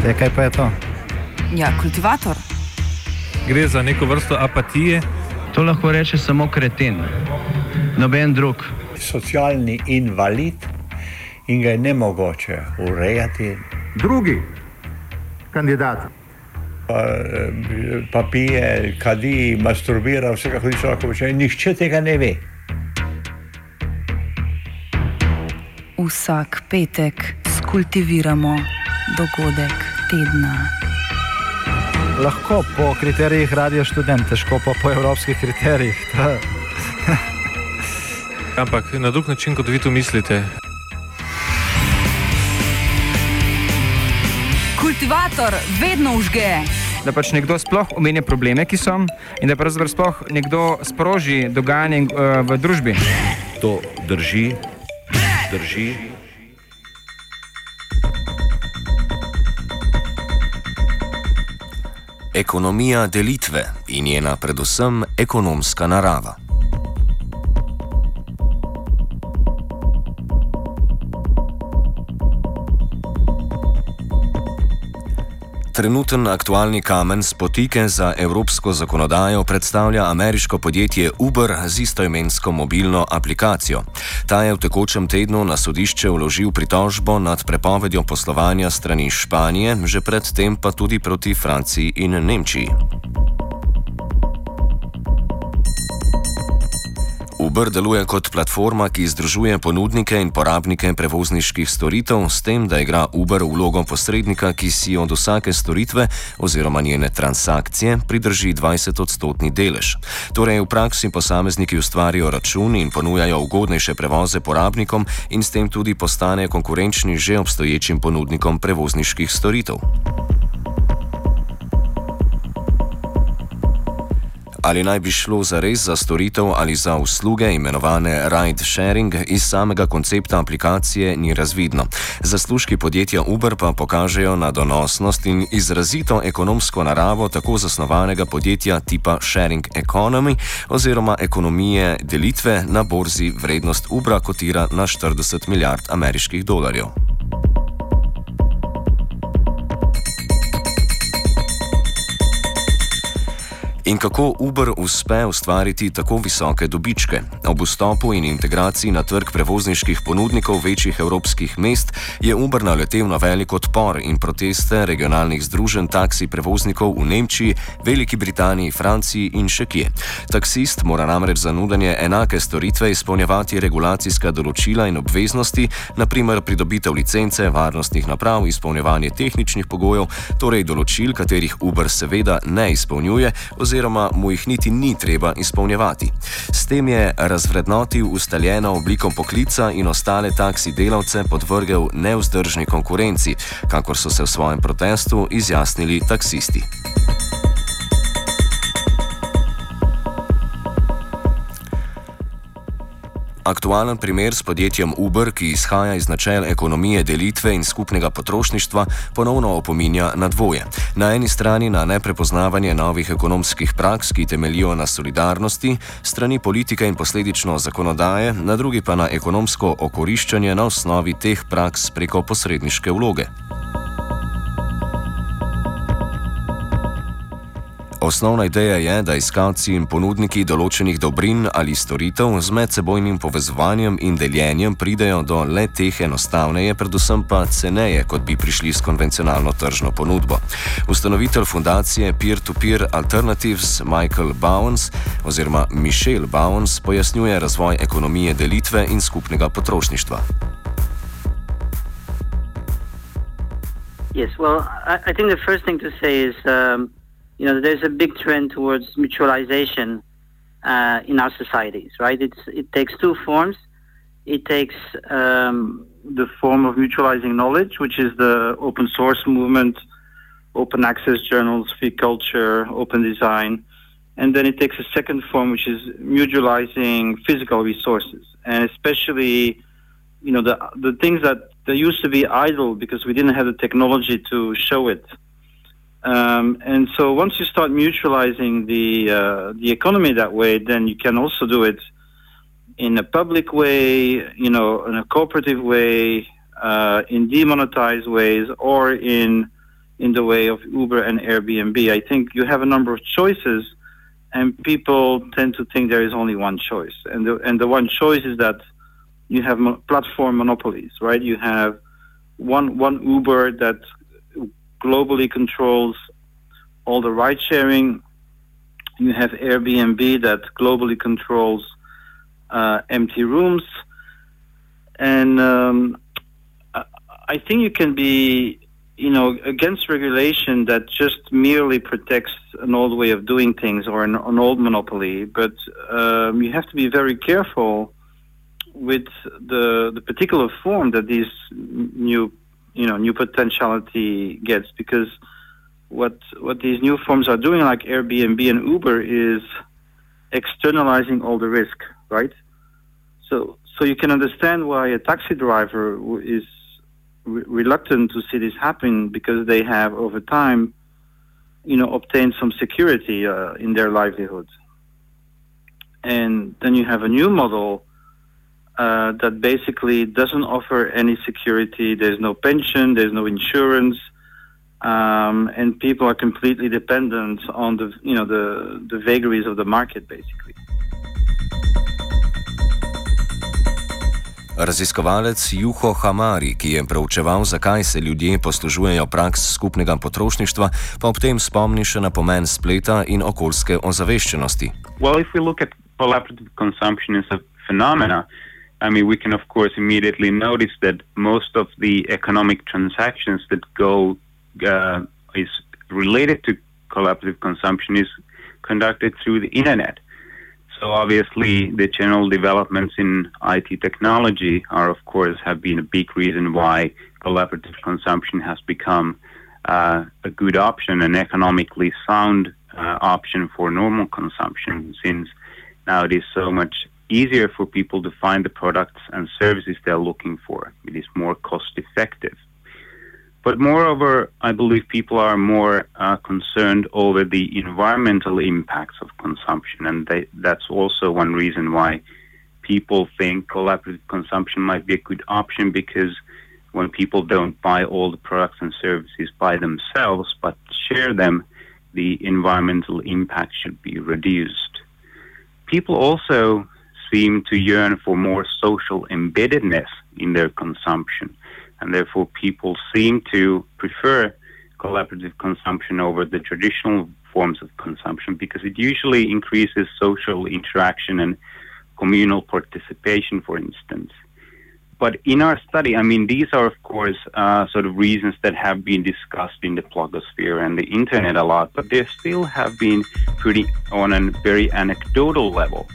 Kaj pa je to? Ja, kultivator. Gre za neko vrsto apatije. To lahko reče samo kreten, noben drug. Socialni invalid in ga je nemogoče urejati. Drugi kandidat. Pa pije, kadi, masturbira, vse kako ti človek počne. Nihče tega ne ve. Vsak petek skultiviramo dogodek tedna. Lahko po kriterijih Radio Študent, težko pa po evropskih kriterijih. Ampak na drug način, kot vi to mislite. Kultivator vedno užge. Da pač nekdo sploh omenja probleme, ki so, in da pravzaprav sploh nekdo sproži dogajanje v družbi. To drži. Ekonomija delitve in njena predvsem ekonomska narava. Trenuten aktualni kamen spotike za evropsko zakonodajo predstavlja ameriško podjetje Uber z istoimensko mobilno aplikacijo. Ta je v tekočem tednu na sodišče vložil pritožbo nad prepovedjo poslovanja strani Španije, že predtem pa tudi proti Franciji in Nemčiji. Uber deluje kot platforma, ki združuje ponudnike in porabnike prevozniških storitev, s tem, da igra Uber vlogo posrednika, ki si od vsake storitve oziroma njene transakcije pridrži 20% delež. Torej v praksi posamezniki ustvarijo račun in ponujajo ugodnejše prevoze porabnikom in s tem tudi postane konkurenčni že obstoječim ponudnikom prevozniških storitev. Ali naj bi šlo zares za storitev ali za usluge imenovane ride sharing, iz samega koncepta aplikacije ni razvidno. Zaslužki podjetja Uber pa pokažejo na donosnost in izrazito ekonomsko naravo tako zasnovanega podjetja tipa sharing economy oziroma ekonomije delitve. Na borzi vrednost Ubera kotira na 40 milijard ameriških dolarjev. In kako Uber uspe ustvariti tako visoke dobičke? Ob vstopu in integraciji na trg prevozniških ponudnikov večjih evropskih mest je Uber naletel na velik odpor in proteste regionalnih združenj taksi prevoznikov v Nemčiji, Veliki Britaniji, Franciji in še kje. Taksist mora namreč za nudenje enake storitve izpolnjevati regulacijska določila in obveznosti, na primer pridobitev licence, varnostnih naprav, izpolnjevanje tehničnih pogojev, torej določil, katerih Uber seveda ne izpolnjuje, oziroma mu jih niti ni treba izpolnjevati. S tem je razvrednotil ustaljeno obliko poklica in ostale taksi delavce podvrgel nevzdržni konkurenci, kakor so se v svojem protestu izjasnili taksisti. Aktualen primer s podjetjem Uber, ki izhaja iz načel ekonomije delitve in skupnega potrošništva, ponovno opominja na dvoje. Na eni strani na neprepoznavanje novih ekonomskih praks, ki temeljijo na solidarnosti, strani politike in posledično zakonodaje, na drugi pa na ekonomsko okoriščanje na osnovi teh praks preko posredniške vloge. Osnovna ideja je, da iskalci in ponudniki določenih dobrin ali storitev z medsebojnim povezovanjem in deljenjem pridejo do le teh enostavneje, predvsem pa ceneje, kot bi prišli s konvencionalno tržno ponudbo. Ustanovitelj fundacije Peer-to-Peer Alternatives Michael Bowens oziroma Michelle Bowens pojasnjuje razvoj ekonomije delitve in skupnega potrošništva. Yes, well, I think the first thing to say is there's a big trend towards mutualization in our societies, right? It takes two forms. It takes the form of mutualizing knowledge, which is the open source movement, open access journals, free culture, open design. And then it takes a second form, which is mutualizing physical resources. And especially, the things that used to be idle because we didn't have the technology to show it. And so once you start mutualizing the economy that way, then you can also do it in a public way, in a cooperative way, in demonetized ways, or in in the way of Uber and Airbnb. I think you have a number of choices, and people tend to think there is only one choice. And the one choice is that you have platform monopolies, right? You have one Uber that globally controls all the ride sharing. You have Airbnb that globally controls empty rooms. And I think you can be, against regulation that just merely protects an old way of doing things or an old monopoly. But you have to be very careful with the particular form that these new potentiality gets, because what these new forms are doing, like Airbnb and Uber, is externalizing all the risk, right? So you can understand why a taxi driver is reluctant to see this happen, because they have over time, obtained some security in their livelihood. And then you have a new model that basically doesn't offer any security. There's no pension, there's no insurance, and people are completely dependent on the vagaries of the market, basically. Raziskovalec Juho Hamari, ki je proučeval, zakaj se ljudje poslužujejo praks skupnega potrošništva, pa ob tem spomni še na pomen spleta in okoljske ozaveščenosti. Well, if we look at collaborative consumption as a phenomena, we can of course immediately notice that most of the economic transactions that is related to collaborative consumption is conducted through the internet. So obviously the general developments in IT technology have been a big reason why collaborative consumption has become a good option, an economically sound option for normal consumption, since now it is so much easier for people to find the products and services they're looking for. It is more cost effective. But moreover, I believe people are more concerned over the environmental impacts of consumption, and that's also one reason why people think collaborative consumption might be a good option, because when people don't buy all the products and services by themselves but share them, the environmental impact should be reduced. People also seem to yearn for more social embeddedness in their consumption, and therefore people seem to prefer collaborative consumption over the traditional forms of consumption, because it usually increases social interaction and communal participation, for instance. But in our study, these are of course sort of reasons that have been discussed in the blogosphere and the internet a lot, but they still have been pretty on a very anecdotal level.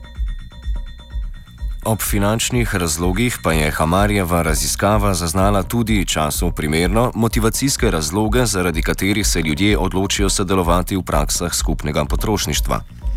Ob finančnih razlogih pa je Hamarjeva raziskava zaznala tudi času primerno motivacijske razloge, zaradi katerih se ljudje odločijo sodelovati v praksah skupnega potrošništva.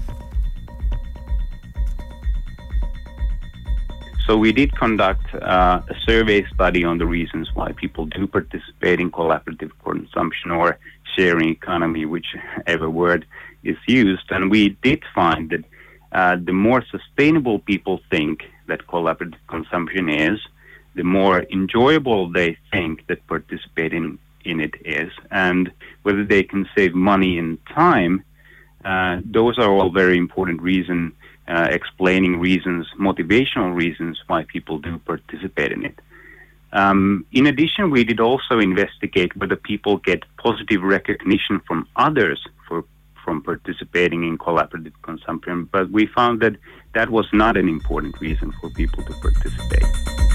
So we did conduct a survey study on the reasons why people do participate in collaborative consumption or sharing economy, whichever word is used, and we did find that the more sustainable people think that collaborative consumption is, the more enjoyable they think that participating in it is, and whether they can save money and time. Those are all very important reasons, explaining reasons, motivational reasons why people do participate in it. In addition, we did also investigate whether people get positive recognition from others from participating in collaborative consumption, but we found that that was not an important reason for people to participate.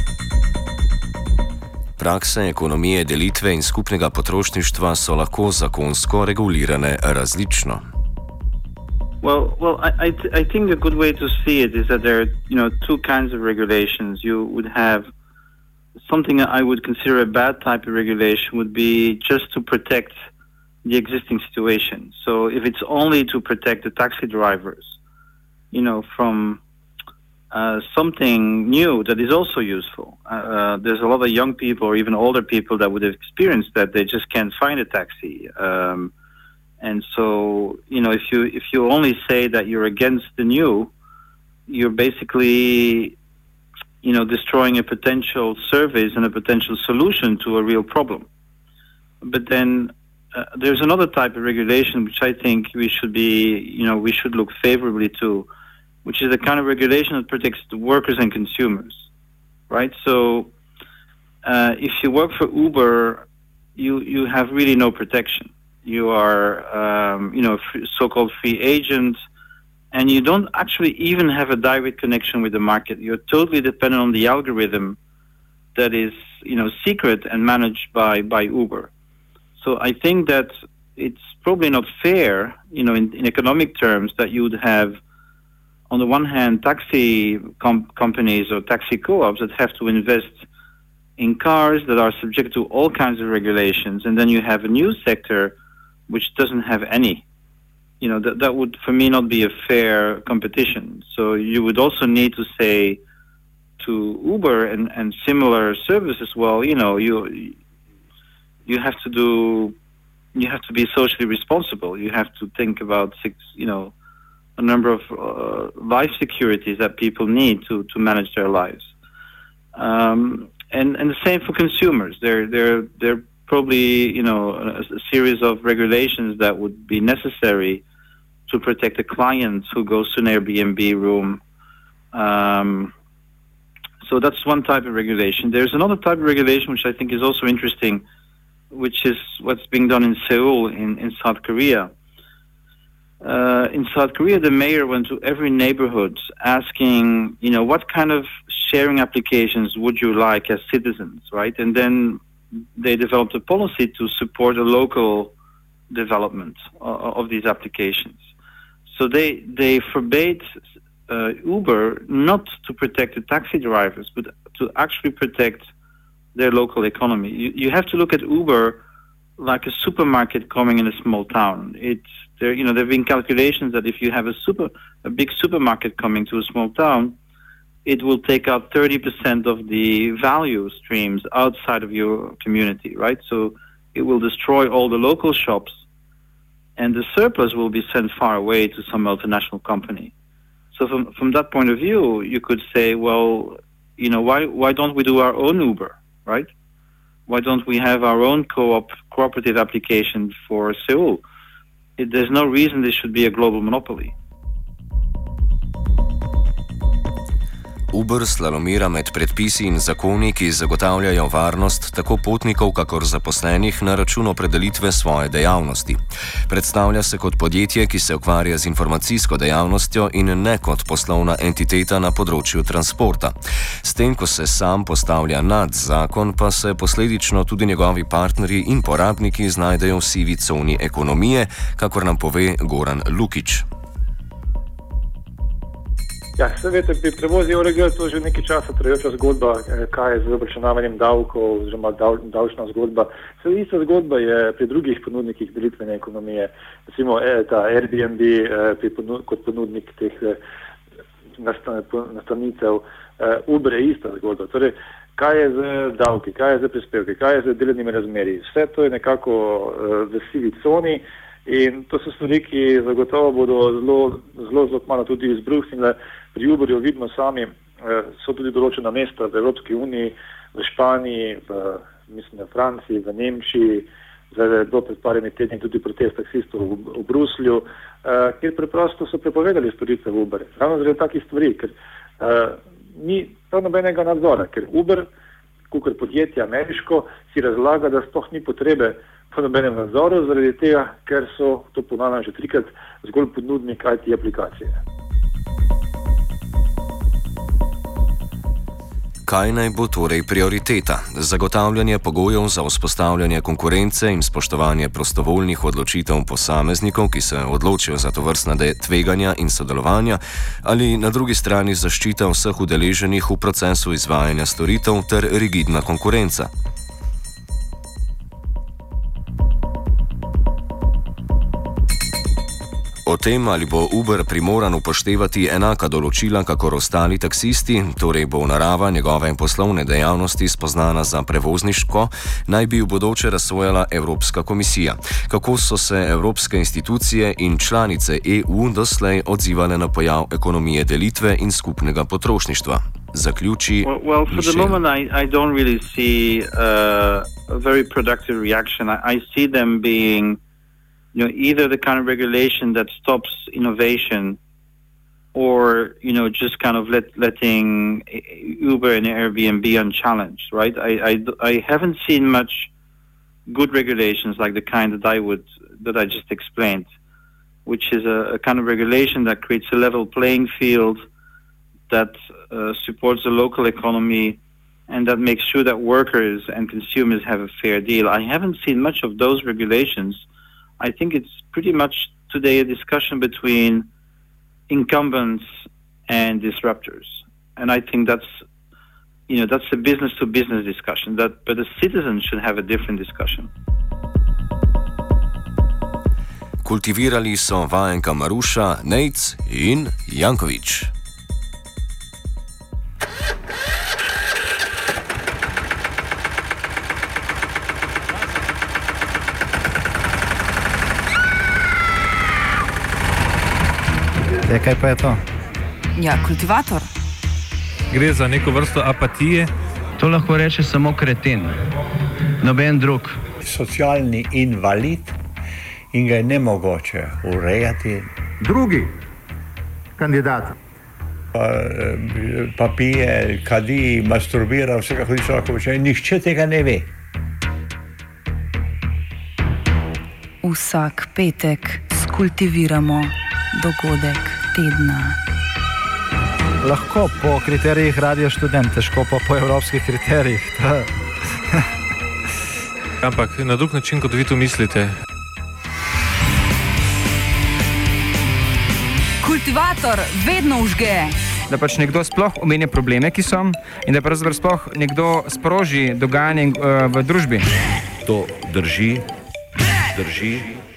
Prakse ekonomije delitve in skupnega potrošništva so lahko zakonsko regulirane različno. Well, I think a good way to see it is that there are, two kinds of regulations. You would have something I would consider a bad type of regulation would be just to protect the existing situation. So if it's only to protect the taxi drivers, from something new that is also useful. There's a lot of young people or even older people that would have experienced that they just can't find a taxi. And so, if you only say that you're against the new, you're basically, destroying a potential service and a potential solution to a real problem. But then there's another type of regulation which I think we should look favorably to, which is the kind of regulation that protects the workers and consumers, right? So if you work for Uber, you have really no protection. You are, so-called free agent, and you don't actually even have a direct connection with the market. You're totally dependent on the algorithm that is, secret and managed by Uber. So I think that it's probably not fair, in economic terms, that you would have, on the one hand, taxi companies or taxi co-ops that have to invest in cars that are subject to all kinds of regulations, and then you have a new sector which doesn't have any. That would, for me, not be a fair competition. So you would also need to say to Uber and similar services, well, you have to be socially responsible. You have to think about a number of life securities that people need to manage their lives. And the same for consumers. There probably a series of regulations that would be necessary to protect a client who goes to an Airbnb room. So that's one type of regulation. There's another type of regulation which I think is also interesting, which is what's being done in Seoul in South Korea. In South Korea, the mayor went to every neighborhood asking, what kind of sharing applications would you like as citizens, right? And then they developed a policy to support a local development of these applications. So they forbade Uber not to protect the taxi drivers, but to actually protect their local economy. You have to look at Uber like a supermarket coming in a small town. There have been calculations that if you have a big supermarket coming to a small town, it will take out 30% of the value streams outside of your community, right? So it will destroy all the local shops, and the surplus will be sent far away to some multinational company. So from that point of view, you could say, well, why don't we do our own Uber, right? Why don't we have our own cooperative application for Seoul? There's no reason this should be a global monopoly. Uber slalomira med predpisi in zakoni, ki zagotavljajo varnost tako potnikov kakor zaposlenih na račun opredelitve svoje dejavnosti. Predstavlja se kot podjetje, ki se ukvarja z informacijsko dejavnostjo in ne kot poslovna entiteta na področju transporta. S tem, ko se sam postavlja nad zakon, pa se posledično tudi njegovi partnerji in porabniki znajdejo v sivi coni ekonomije, kakor nam pove Goran Lukić. Ja, seveda, pri prevozi ORG to že nekaj časa trajajoča zgodba, kaj je z obračunavanjem davkov oziroma davčna zgodba. Ista zgodba je pri drugih ponudnikih delitvene ekonomije. Recimo ta Airbnb kot ponudnik teh nastanitev, Uber je ista zgodba. Torej, kaj je z davki, kaj je z prispevki, kaj je z delovnimi razmerji. Vse to je nekako v sivi coni in to so stvari, ki zagotovo bodo zelo kmalu tudi izbruhnile. Pri Uberju vidimo sami, so tudi določena mesta v Evropski uniji, v Španiji, v Franciji, v Nemčiji, zdaj je bilo pred parimi tedni tudi protest taksistov v Bruslju, kjer preprosto so prepovedali storitve v Uber. Ravno zaradi takih stvari, ker ni prav nobenega nadzora, ker Uber, kakor podjetje ameriško, si razlaga, da sploh ni potrebe po nobenem nadzoru, zaradi tega, ker so, to ponavljam že 3-krat, zgolj ponudnik IT aplikacije. Kaj naj bo torej prioriteta? Zagotavljanje pogojev za vzpostavljanje konkurence in spoštovanje prostovoljnih odločitev posameznikov, ki se odločijo za tovrstna tveganja in sodelovanja, ali na drugi strani zaščita vseh udeleženih v procesu izvajanja storitev ter rigidna konkurenca? O tem, ali bo Uber primoran upoštevati enaka določila kakor ostali taksisti, torej bo narava njegove poslovne dejavnosti spoznana za prevozniško, naj bi v bodoče razsojala Evropska komisija. Kako so se evropske institucije in članice EU doslej odzivale na pojav ekonomije delitve in skupnega potrošništva? Zaključi Well, for the moment I don't really see a very productive reaction. I see them being, either the kind of regulation that stops innovation, or just kind of letting Uber and Airbnb unchallenged, right? I haven't seen much good regulations like the kind that I just explained, which is a kind of regulation that creates a level playing field, that supports the local economy, and that makes sure that workers and consumers have a fair deal. I haven't seen much of those regulations. I think it's pretty much today a discussion between incumbents and disruptors. And I think that's a business-to-business discussion, but the citizens should have a different discussion. Kultivirali so vajenka Maruša, Nejc in Janković. Kaj pa je to? Ja, kultivator. Gre za neko vrsto apatije. To lahko reče samo kreten, noben drug. Socialni invalid in ga je nemogoče urejati. Drugi kandidat. Pa pije, kadi, masturbira, vse kako človek počne. Nihče tega ne ve. Vsak petek skultiviramo dogodek tedna. Lahko po kriterijih Radio Študent, težko pa po evropskih kriterijih. Ampak na drug način, kot vi to mislite. Kultivator vedno vžge. Da pač nekdo sploh omenja probleme, ki so, in da pravzaprav sploh nekdo sproži dogajanje v družbi. To drži.